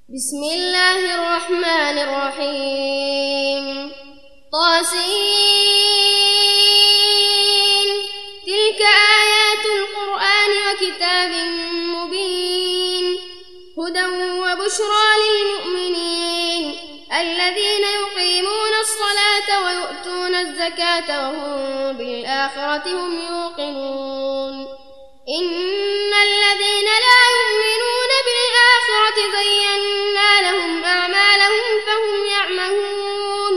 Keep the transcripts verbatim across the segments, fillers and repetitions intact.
بسم الله الرحمن الرحيم. طاسين. تلك آيات القرآن وكتاب مبين هدى وبشرى للمؤمنين الذين يقيمون الصلاة ويؤتون الزكاة وهم بالآخرة هم يوقنون. إن الذين لا يؤمنون بالآخرة زينا لهم أعمالهم فهم يعمهون.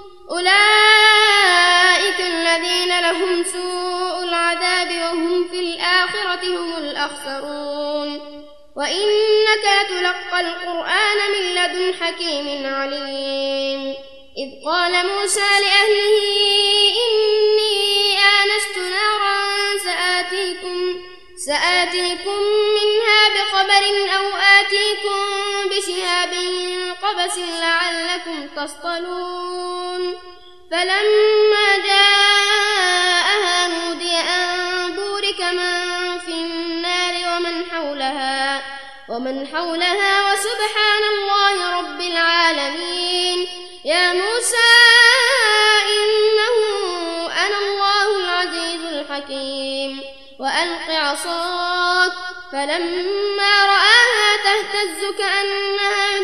أولئك الذين لهم سوء العذاب وهم في الآخرة هم الأخسرون. وإنك لتلقى القرآن من لدن حكيم عليم. إذ قال موسى لأهله إني آنست نارا سآتيكم سآتيكم منها بخبر أو آتيكم بشهاب قبس لعلكم تصطلون. فلما جاءها نودي أن بورك من في النار ومن حولها ومن حولها وسبحان الله رب العالمين. يا موسى إنه أنا الله العزيز الحكيم وألق عصاك. فلما رآها تهتز كأنها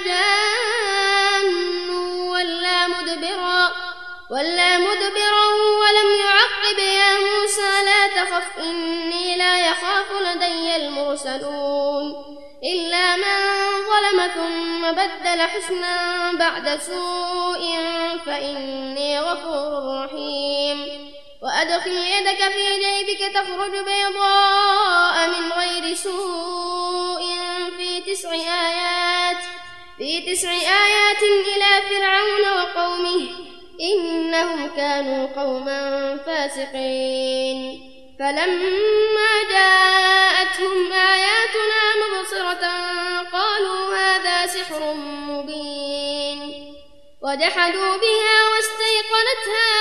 جان ولا مدبرا ولا مدبرا ولم يعقب. يا موسى لا تخف إني لا يخاف لدي المرسلون. إلا من ظلم ثم بدل حسنا بعد سوء فإني غفور رحيم. وأدخل يدك في جيبك تخرج بيضاء من غير سوء في تسع آيات في تسع آيات إلى فرعون وقومه إنهم كانوا قوما فاسقين. فلما جاءتهم آياتنا مبصرة قالوا هذا سحر مبين. وجحدوا بها واستيقنتها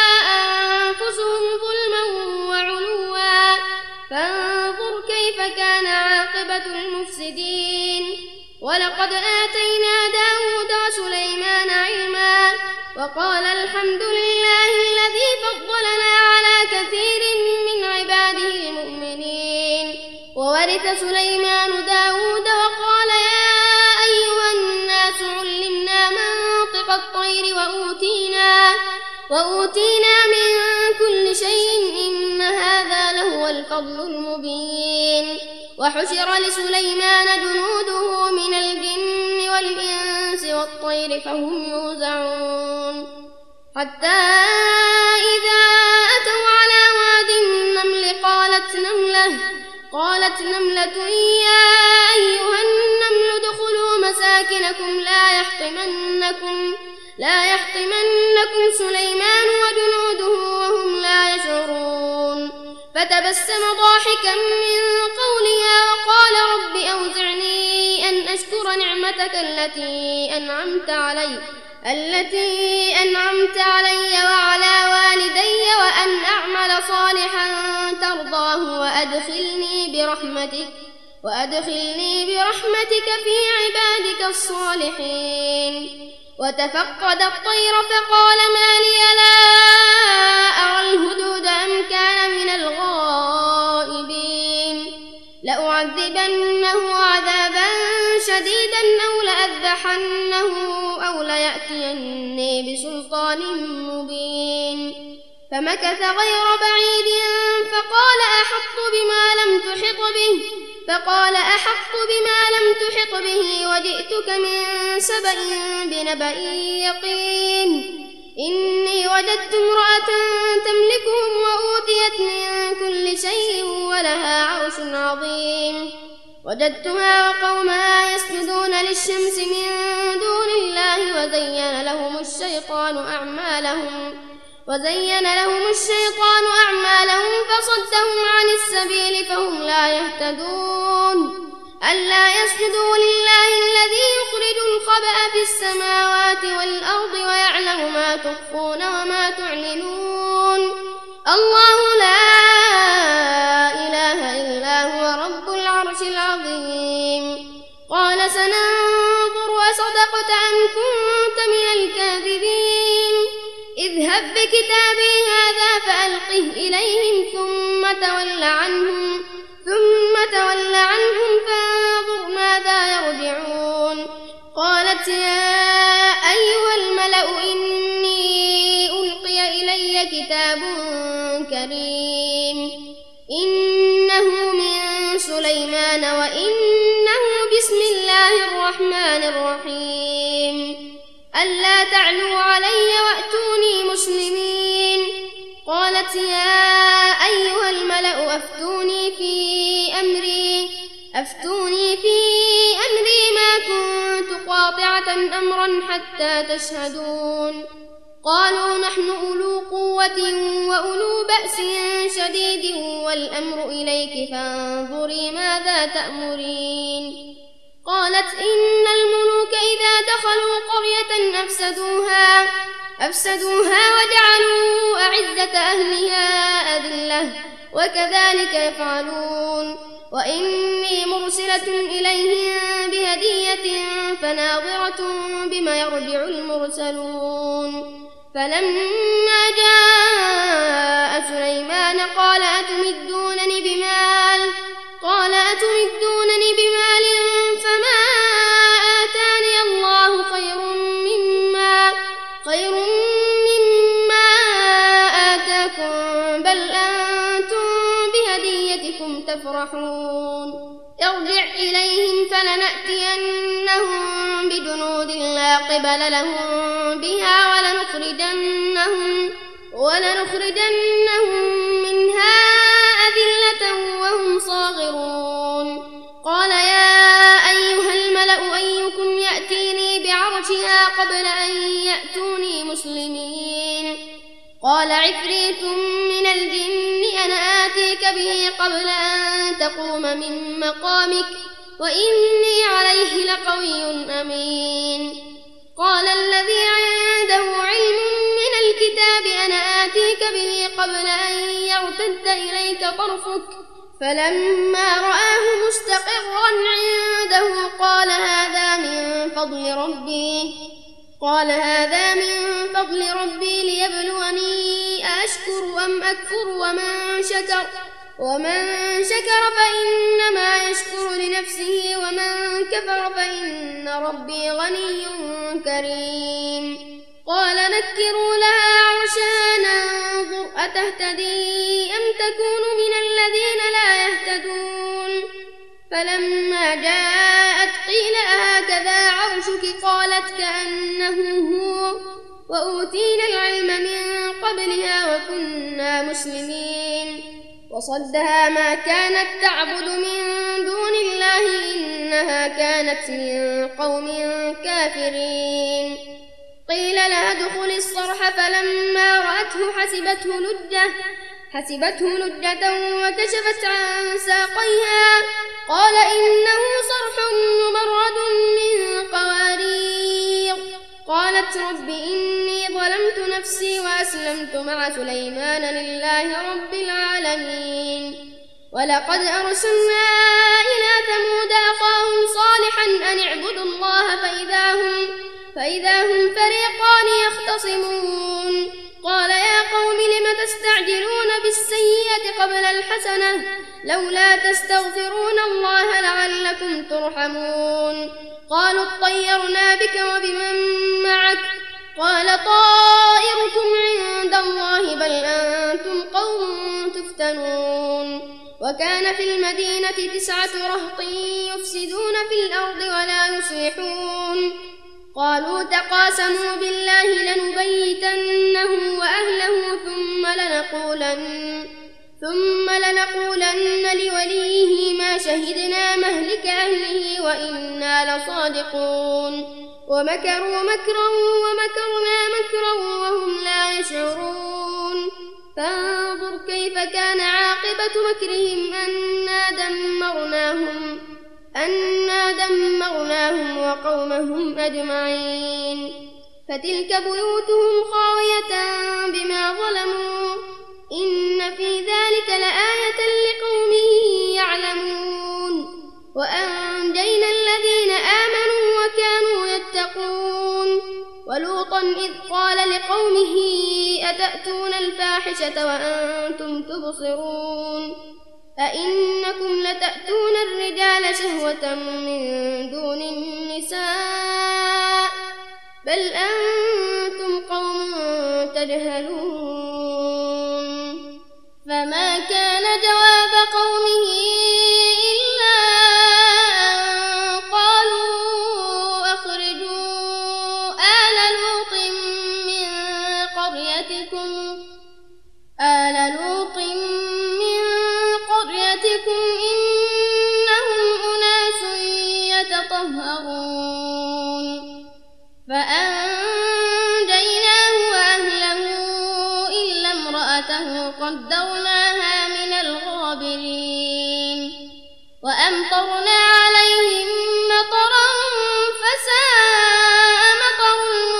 أنفسهم ظلما وعلوا فانظر كيف كان عاقبة المفسدين. ولقد آتينا داود وسليمان علما وقال الحمد لله الذي فضلنا على كثير من عباده المؤمنين. وورث سليمان داود وقال يا أيها الناس علمنا منطق الطير وأوتينا وأوتينا من كل شيء إن هذا لهو الفضل المبين. وحشر لسليمان جنوده من الجن والإنس والطير فهم يوزعون. حتى إذا أتوا على واد النمل قالت نملة قالت نملة يا أيها النمل ادخلوا مساكنكم لا يحطمنكم لا يحطمنكم سليمان وجنوده وهم لا يشعرون. فتبسم ضاحكا من قولها وقال رب أوزعني أن أشكر نعمتك التي أنعمت علي التي أنعمت علي وعلى والدي وأن أعمل صالحا ترضاه وأدخلني برحمتك وأدخلني برحمتك في عبادك الصالحين. وتفقد الطير فقال ما لي لا أرى الهدود أم كان من الغائبين. لأعذبنه عذابا شديدا أو لأذبحنه أو ليأتيني بسلطان مبين. فمكث غير بعيد فقال أحط بما لم تحط به فقال أحط بما لم تحط به وجئتك من سبأ بنبأ يقين. إني وجدت امرأة تملكهم وأوتيت من كل شيء ولها عرش عظيم. وجدتها وقومها يسجدون للشمس من دون الله وزين لهم الشيطان أعمالهم وزين لهم الشيطان أعمالهم فصدهم عن السبيل فهم لا يهتدون. ألا يسجدوا لله الذي يخرج الخبأ في السماوات والأرض ويعلم ما تخفون وما تعلنون. الله لا إله إلا هو رب العرش العظيم. قال سننظر أصدقت أم كنت من الكاذبين اذهب بكتابي هذا فألقه إليهم ثم تول عنهم ثم تول عنهم فانظر ماذا يرجعون قالت يا أيها الملأ إني ألقي إلي كتاب كريم إنه من سليمان وإنه بسم الله الرحمن الرحيم ألا تعلوا علي وأتوني مسلمين قالت يا أيها الملأ أفتوني في أمري أفتوني في أمري ما كنت قاطعة أمرا حتى تشهدون قالوا نحن أولو قوة وأولو بأس شديد والأمر إليك فانظري ماذا تأمرين قالت إن الملوك إذا دخلوا قرية أفسدوها أفسدوها وجعلوا أعزة أهلها أذلة وكذلك يفعلون وإني مرسلة إليهم بهدية فناظرة بما يرجع المرسلون فلما جاء سليمان قال أتمدونني بمال قال أتمدونني بمال فما آتاني الله خير مما خير مما آتاكم بل أنتم بهديتكم تفرحون ارجع إليهم فلنأتينهم بجنود لا قبل لهم بها ولنخرجنهم ولنخرجنهم منها أذلة وهم صاغرون قال يا أيها الملأ أيكم يأتيني بعرشها قبل أن يأتوني مسلمين قال عفريت من الجن أنا آتيك به قبل أن تقوم من مقامك وإني عليه لقوي أمين قال الذي عنده علم من الكتاب أنا آتيك به قبل أن يرتد إليك طرفك فلما رآه مستقرا عنده قال هذا من فضل ربي قال هذا من فضل ربي ليبلوني أشكر أم أكفر ومن شكر ومن شكر فإنما يشكر لنفسه ومن كفر فإن ربي غني كريم قال نكروا لها عرشها ننظر أتهتدي أم تكون من الذين لا يهتدون فلما جاءت قيل أهكذا عرشك قالت كأنه هو وأوتينا العلم من قبلها وكنا مسلمين وصدها ما كانت تعبد من دون الله إنها كانت من قوم كافرين قيل لها ادخل الصرح فلما رأته حسبته لجة حسبته لجة وكشفت عن ساقيها قال إنه صرح ممرد من قوارير قالت رب إني ظلمت نفسي وأسلمت مع سليمان لله رب العالمين ولقد أرسلنا إلى ثمود أخاهم صالحا أن اعبدوا الله فإذا هم, فإذا هم فريقان يختصمون قال يا قوم لم تستعجلون بالسيئة قبل الحسنة لولا تستغفرون الله لعلكم ترحمون قالوا اطيرنا بك وبمن معك قال طائركم عند الله بل أنتم قوم تفتنون وكان في المدينة تسعة رهط يفسدون في الأرض ولا يصلحون قالوا تقاسموا بالله لنبيتنه وأهله ثم لنقولن ثم لنقولن لوليه ما شهدنا مهلك أهله وإنا لصادقون ومكروا مكرا ومكرنا مكرا وهم لا يشعرون فانظر كيف كان عاقبة مكرهم أنا دمرناهم أنا دمرناهم وقومهم أجمعين فتلك بيوتهم خاوية بما ظلموا إن في ذلك لآية لقوم يعلمون وأنجينا الذين آمنوا وكانوا يتقون يتقون ولوطا إذ قال لقومه أتأتون الفاحشة وأنتم تبصرون أئنكم لتأتون الرجال شهوة من دون النساء بل أنتم قوم تجهلون فما كان جواب قومه إلا أن قالوا أخرجوا آل لوط من قريتكم آل لوط من قريتكم إنهم أناس يتطهرون فأنجيناه وأهله إلا امرأته قدرناها من الغابرين وأمطرنا عليهم مطرا فساء مطر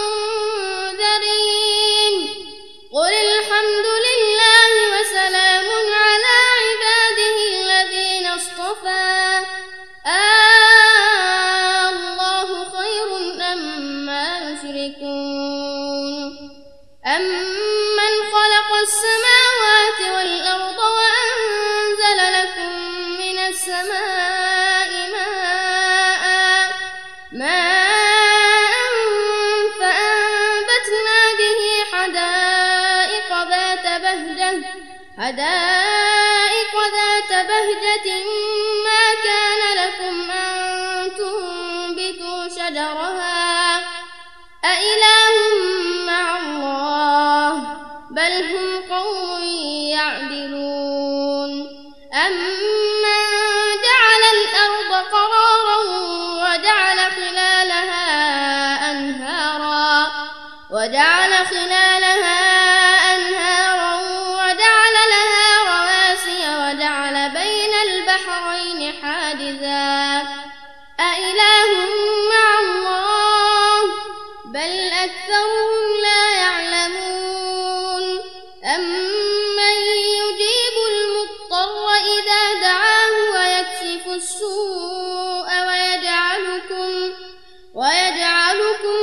المنذرين قل الحمد لله وسلام على عباده الذين اصطفى آه الله خير أما يشركون أمن خلق السماوات والأرض وأنزل لكم من السماء ماء ماء فأنبتنا به حدائق ذات بهجة حدائق ذات بهجة ما كان لكم أن تنبتوا شجرها أإله مع الله بل هم قوم يعدلون أمن جعل الأرض قرارا وجعل خلالها أنهارا وجعل خلالها أنهارا وجعل لها رواسي وجعل بين البحرين حاجزا أإله مع الله بل أكثرهم لا يعلمون أمن يجيب المضطر إذا دعاه ويكشف السوء ويجعلكم ويجعلكم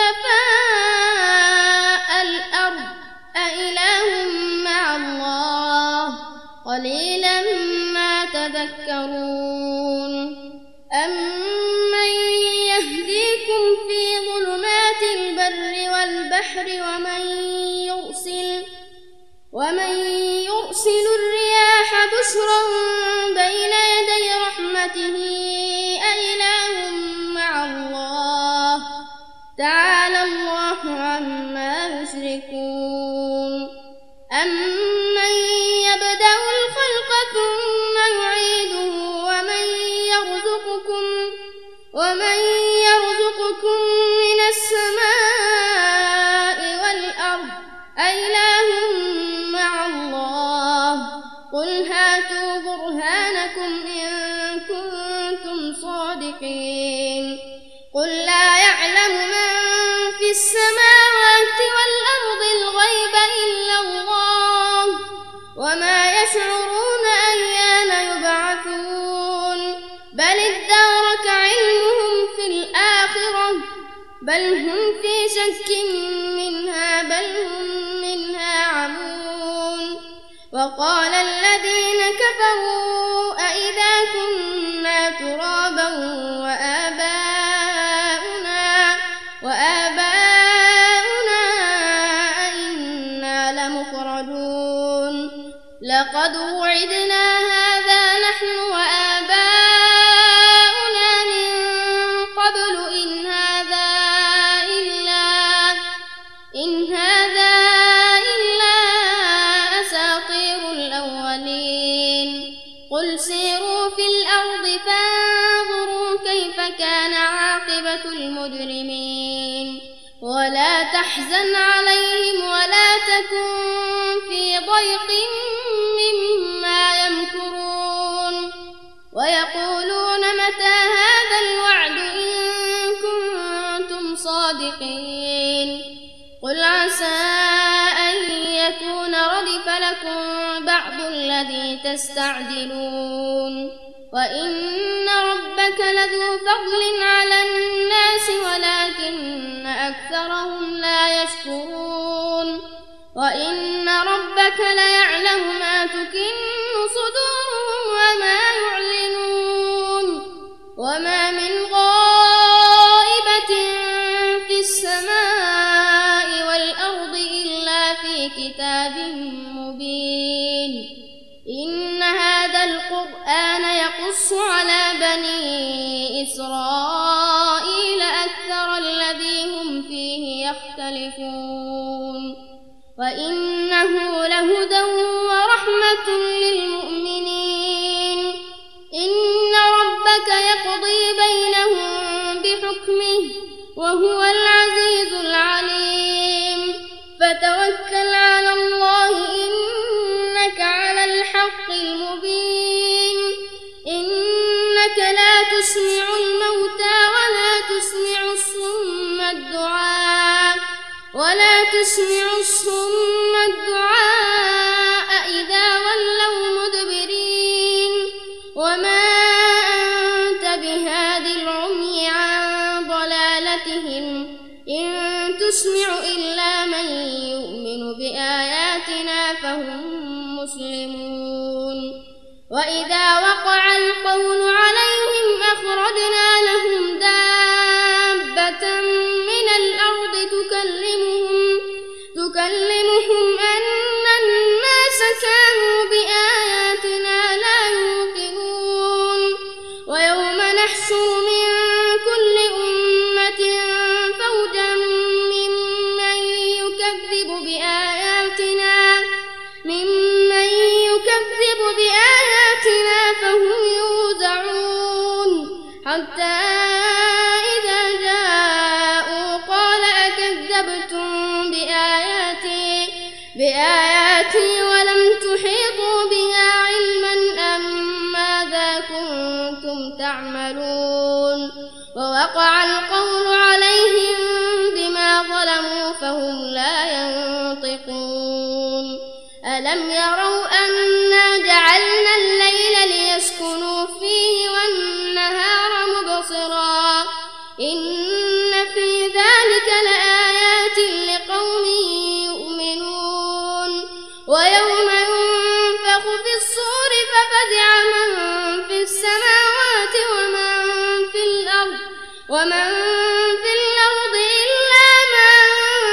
خلفاء الأرض أإله مع الله قليلا ما تذكرون أمن يهديكم في ظلمات البر والبحر ومن يرسل ومن يرسل الرياح بشرا بين يدي رحمته أإله مع الله تعالى الله عما يشركون أمن يبدأ الخلق ثم يعيده ومن يرزقكم ومن يرزقكم من السماء والأرض أإله مع الله قل هاتوا برهانكم إن كنتم صادقين قل لا يعلم من في السماوات والأرض الغيب إلا الله وما يشعرون أيان يبعثون بل ادارك علمهم في الآخرة بل هم في شك منها بل هم منها عمون وقال الذين كفروا أئذا كنا ترابا وآباؤنا وآباؤنا أئنا لمخرجون لقد وعدنا هذا نحن وآباؤنا من قبل إن هذا إلا إن هذا إلا أساطير الأولين قل سيروا في الأرض فانظروا كيف كان عاقبة المجرمين ولا تحزن عليهم ولا تكن في ضيق مما يمكرون ويقولون متى هذا الوعد إن كنتم صادقين قل عسى أن يكون ردف لكم بعض الذي تستعجلون وإن ربك لذو فضل على الناس ولكن يكفرون وإن ربك ليعلم ما تكن صدورهم وما يعلنون وما من غائبة في السماء والأرض إلا في كتاب مبين إن هذا القرآن يقص على بني إسرائيل أكثر الذي هم فيه يختلفون وإنه لهدى ورحمة للمؤمنين إن ربك يقضي بينهم بحكمه وهو العزيز العليم فتوكل على الله إنك على الحق المبين إنك لا تسمع الموتى ولا تسمع الصم الدعاء ولا تسمع الصم الدعاء إذا ولوا مدبرين وما أنت بهاد العمي عن ضلالتهم إن تسمع إلا من يؤمن بآياتنا فهم مسلمون وإذا وقع القول عليهم أخرجنا لهم دابة من الأرض تكلمهم تكلمهم أن الناس كانوا بآياتنا لا يوقنون ويوم نحشر من كل أمة فوجا ممن يكذب بآياتنا ممن يكذب بآياتنا فهم يوزعون حتى إذا جاءوا قال أكذبتم بآياتي بآياتي ولم تحيطوا بها علما أم ماذا كنتم تعملون ووقع القول عليهم بما ظلموا فهم لا ينطقون ألم يروا أنا جعلنا الليل ليسكنوا فيه والنهار مبصرا إن في ذلك لآيات لقوم يؤمنون ويوم ينفخ في الصور ففزع من في السماوات ومن في الأرض ومن في الأرض إلا من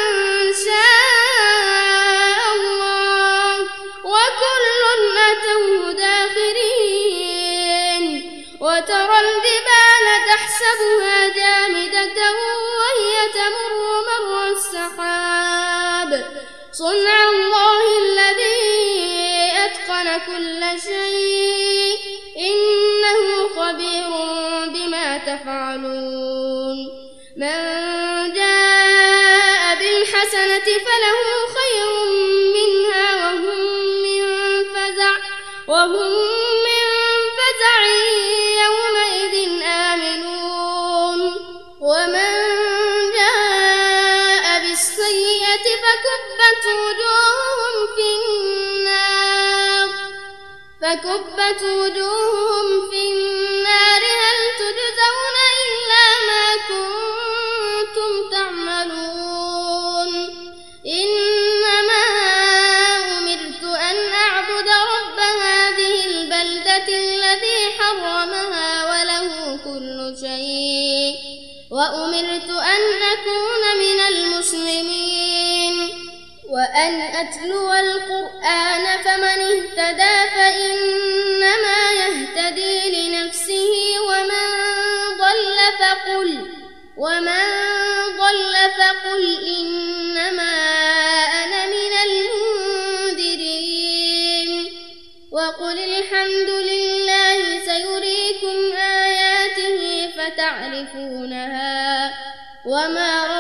شاء الله وكل أتوه داخرين وترى الجبال تحسبها جامدة وهي تمر مر السحاب صنع الله الذي أتقن كل شيء إنه خبير بما تفعلون من جاء بالحسنة فله خير منها وهم من فزع وهم من فزع يومئذ آمنون ومن جاء بالسيئة فكبت وجوههم في النار فكبت وجوههم في النار هل تجزون إلا ما كنتم تعملون إنما أمرت أن أعبد رب هذه البلدة الذي حرمها وله كل شيء وأمرت أن أكون من المسلمين وأن أتلو القرآن فمن اهتدى فإنما يهتدي لنفسه ومن ضل فقل ومن ضل فقل إنما أنا من المنذرين وقل الحمد لله سيريكم آياته فتعرفونها وما